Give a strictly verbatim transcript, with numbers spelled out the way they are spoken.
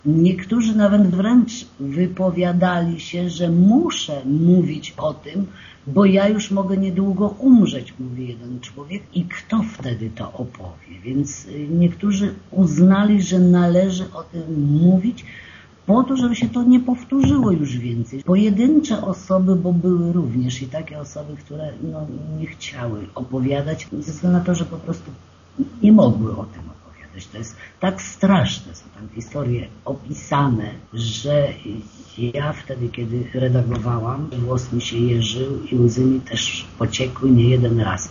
Niektórzy nawet wręcz wypowiadali się, że muszę mówić o tym, bo ja już mogę niedługo umrzeć, mówi jeden człowiek, i kto wtedy to opowie. Więc niektórzy uznali, że należy o tym mówić, po to, żeby się to nie powtórzyło już więcej. Pojedyncze osoby, bo były również i takie osoby, które no, nie chciały opowiadać, ze względu na to, że po prostu nie mogły o tym opowiadać. To jest tak straszne, są tam historie opisane, że ja wtedy, kiedy redagowałam, włos mi się jeżył i łzy mi też pociekły nie jeden raz.